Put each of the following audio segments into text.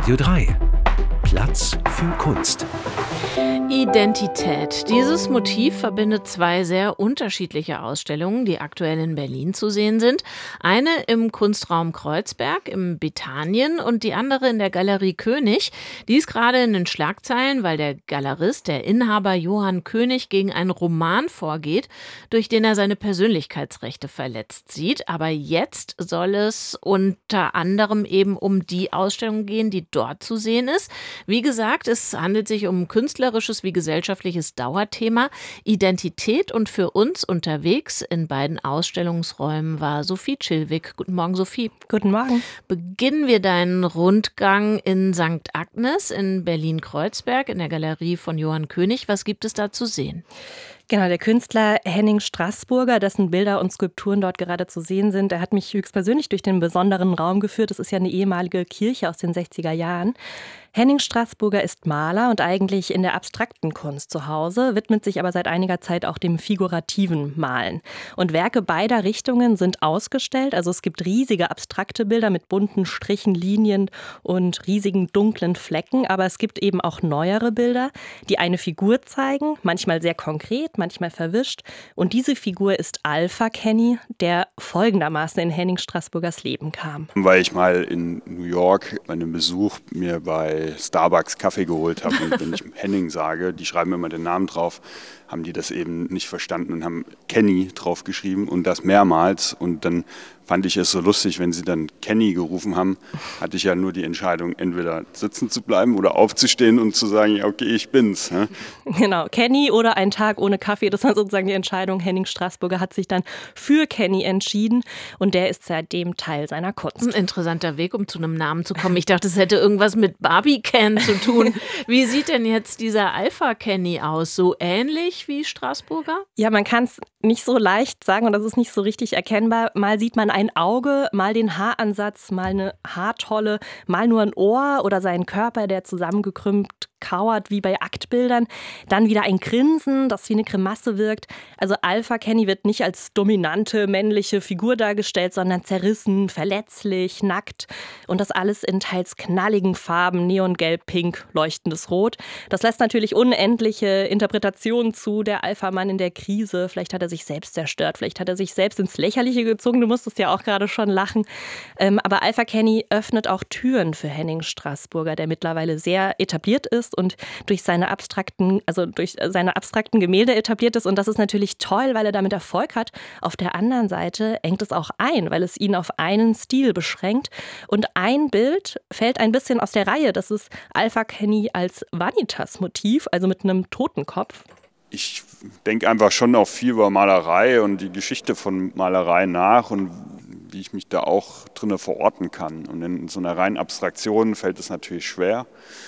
Radio 3. Platz für Kunst. Identität. Dieses Motiv verbindet zwei sehr unterschiedliche Ausstellungen, die aktuell in Berlin zu sehen sind. Eine im Kunstraum Kreuzberg im Bethanien und die andere in der Galerie König. Die ist gerade in den Schlagzeilen, weil der Galerist, der Inhaber Johann König, gegen einen Roman vorgeht, durch den er seine Persönlichkeitsrechte verletzt sieht. Aber jetzt soll es unter anderem eben um die Ausstellung gehen, die dort zu sehen ist. Wie gesagt, es handelt sich um künstlerisches wie gesellschaftliches Dauerthema, Identität, und für uns unterwegs in beiden Ausstellungsräumen war Sophie Chilwig. Guten Morgen, Sophie. Guten Morgen. Beginnen wir deinen Rundgang in St. Agnes in Berlin-Kreuzberg in der Galerie von Johann König. Was gibt es da zu sehen? Genau, der Künstler Henning Straßburger, dessen Bilder und Skulpturen dort gerade zu sehen sind, er hat mich höchstpersönlich durch den besonderen Raum geführt. Das ist ja eine ehemalige Kirche aus den 60er Jahren. Henning Straßburger ist Maler und eigentlich in der abstrakten Kunst zu Hause, widmet sich aber seit einiger Zeit auch dem figurativen Malen. Und Werke beider Richtungen sind ausgestellt. Also es gibt riesige abstrakte Bilder mit bunten Strichen, Linien und riesigen dunklen Flecken. Aber es gibt eben auch neuere Bilder, die eine Figur zeigen, manchmal sehr konkret, manchmal verwischt. Und diese Figur ist Alpha Kenny, der folgendermaßen in Henning Straßburgers Leben kam. Weil ich mal in New York bei einem Besuch mir bei Starbucks Kaffee geholt habe und wenn ich Henning sage, die schreiben immer den Namen drauf, haben die das eben nicht verstanden und haben Kenny draufgeschrieben und das mehrmals. Und dann fand ich es so lustig, wenn sie dann Kenny gerufen haben, hatte ich ja nur die Entscheidung, entweder sitzen zu bleiben oder aufzustehen und zu sagen, ja okay, ich bin's. Ja? Genau, Kenny oder ein Tag ohne Kaffee, das war sozusagen die Entscheidung. Henning Straßburger hat sich dann für Kenny entschieden und der ist seitdem Teil seiner Kunst. Ein interessanter Weg, um zu einem Namen zu kommen. Ich dachte, es hätte irgendwas mit Barbie Ken zu tun. Wie sieht denn jetzt dieser Alpha Kenny aus? So ähnlich wie Straßburger? Ja, man kann es nicht so leicht sagen und das ist nicht so richtig erkennbar. Mal sieht man ein Auge, mal den Haaransatz, mal eine Haartolle, mal nur ein Ohr oder seinen Körper, der zusammengekrümmt kauert wie bei Aktbildern. Dann wieder ein Grinsen, das wie eine Grimasse wirkt. Also Alpha Kenny wird nicht als dominante männliche Figur dargestellt, sondern zerrissen, verletzlich, nackt. Und das alles in teils knalligen Farben, Neongelb, Pink, leuchtendes Rot. Das lässt natürlich unendliche Interpretationen zu. Der Alpha-Mann in der Krise, vielleicht hat er sich selbst zerstört, vielleicht hat er sich selbst ins Lächerliche gezogen. Du musstest ja auch gerade schon lachen. Aber Alpha Kenny öffnet auch Türen für Henning Straßburger, der mittlerweile sehr etabliert ist und durch seine abstrakten Gemälde etabliert ist. Und das ist natürlich toll, weil er damit Erfolg hat. Auf der anderen Seite engt es auch ein, weil es ihn auf einen Stil beschränkt. Und ein Bild fällt ein bisschen aus der Reihe. Das ist Alpha Kenny als Vanitas-Motiv, also mit einem Totenkopf. Ich denke einfach schon auch viel über Malerei und die Geschichte von Malerei nach und wie ich mich da auch drin verorten kann. Und in so einer reinen Abstraktion fällt es natürlich schwer.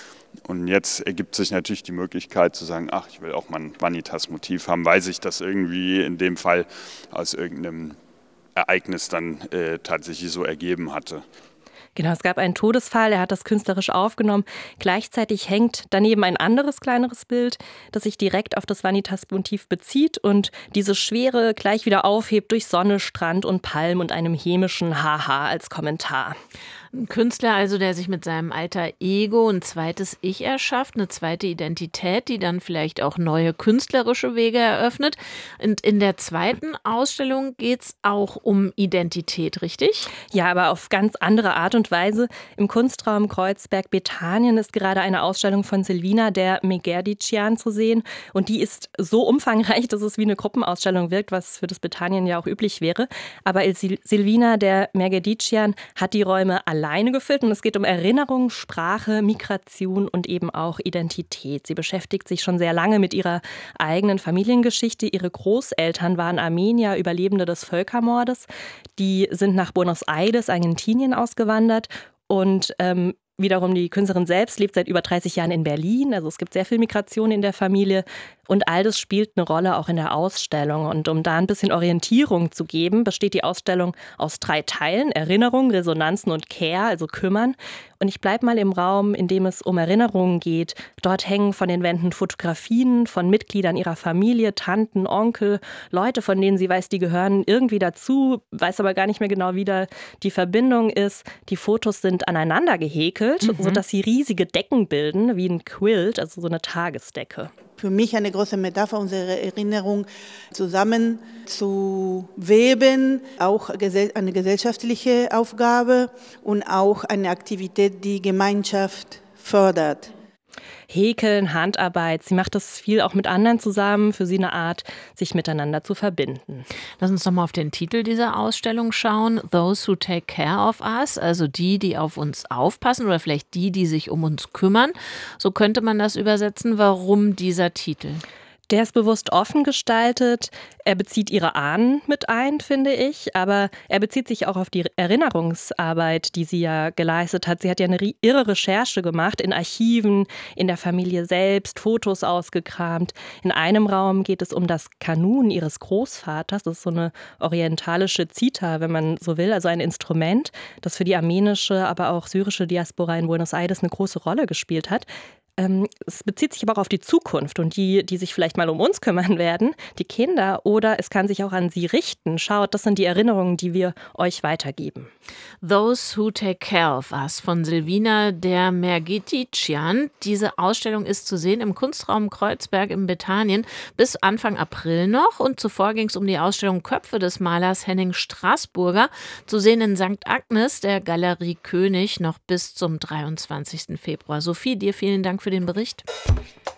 Und jetzt ergibt sich natürlich die Möglichkeit zu sagen, ach, ich will auch mal ein Vanitas-Motiv haben, weil sich das irgendwie in dem Fall aus irgendeinem Ereignis dann tatsächlich so ergeben hatte. Genau, es gab einen Todesfall, er hat das künstlerisch aufgenommen. Gleichzeitig hängt daneben ein anderes, kleineres Bild, das sich direkt auf das Vanitas-Motiv bezieht und diese Schwere gleich wieder aufhebt durch Sonne, Strand und Palm und einem hämischen Haha als Kommentar. Ein Künstler also, der sich mit seinem alter Ego ein zweites Ich erschafft, eine zweite Identität, die dann vielleicht auch neue künstlerische Wege eröffnet. Und in der zweiten Ausstellung geht es auch um Identität, richtig? Ja, aber auf ganz andere Art und Weise. Im Kunstraum Kreuzberg Bethanien ist gerade eine Ausstellung von Silvina der Megerdician zu sehen. Und die ist so umfangreich, dass es wie eine Gruppenausstellung wirkt, was für das Bethanien ja auch üblich wäre. Aber Silvina der Megerdician hat die Räume alleine gefüllt und es geht um Erinnerung, Sprache, Migration und eben auch Identität. Sie beschäftigt sich schon sehr lange mit ihrer eigenen Familiengeschichte. Ihre Großeltern waren Armenier, Überlebende des Völkermordes. Die sind nach Buenos Aires, Argentinien, ausgewandert und wiederum die Künstlerin selbst lebt seit über 30 Jahren in Berlin. Also es gibt sehr viel Migration in der Familie. Und all das spielt eine Rolle auch in der Ausstellung. Und um da ein bisschen Orientierung zu geben, besteht die Ausstellung aus 3 Teilen: Erinnerung, Resonanzen und Care, also Kümmern. Und ich bleibe mal im Raum, in dem es um Erinnerungen geht. Dort hängen von den Wänden Fotografien von Mitgliedern ihrer Familie, Tanten, Onkel, Leute, von denen sie weiß, die gehören irgendwie dazu, weiß aber gar nicht mehr genau, wie da die Verbindung ist. Die Fotos sind aneinander gehäkelt. gebündelt, sodass sie riesige Decken bilden, wie ein Quilt, also so eine Tagesdecke. Für mich eine große Metapher, unsere Erinnerung zusammen zu weben, auch eine gesellschaftliche Aufgabe und auch eine Aktivität, die Gemeinschaft fördert. Häkeln, Handarbeit, sie macht das viel auch mit anderen zusammen, für sie eine Art, sich miteinander zu verbinden. Lass uns doch mal auf den Titel dieser Ausstellung schauen. Those who take care of us, also die auf uns aufpassen oder vielleicht die sich um uns kümmern. So könnte man das übersetzen. Warum dieser Titel? Der ist bewusst offen gestaltet. Er bezieht ihre Ahnen mit ein, finde ich. Aber er bezieht sich auch auf die Erinnerungsarbeit, die sie ja geleistet hat. Sie hat ja eine irre Recherche gemacht in Archiven, in der Familie selbst, Fotos ausgekramt. In einem Raum geht es um das Kanun ihres Großvaters. Das ist so eine orientalische Zither, wenn man so will, also ein Instrument, das für die armenische, aber auch syrische Diaspora in Buenos Aires eine große Rolle gespielt hat. Es bezieht sich aber auch auf die Zukunft und die sich vielleicht mal um uns kümmern werden, die Kinder, oder es kann sich auch an sie richten. Schaut, das sind die Erinnerungen, die wir euch weitergeben. Those who take care of us von Silvina der Mergetician. Diese Ausstellung ist zu sehen im Kunstraum Kreuzberg in Bethanien bis Anfang April noch. Und zuvor ging es um die Ausstellung Köpfe des Malers Henning Straßburger, zu sehen in St. Agnes der Galerie König noch bis zum 23. Februar. Sophie, dir vielen Dank für den Bericht.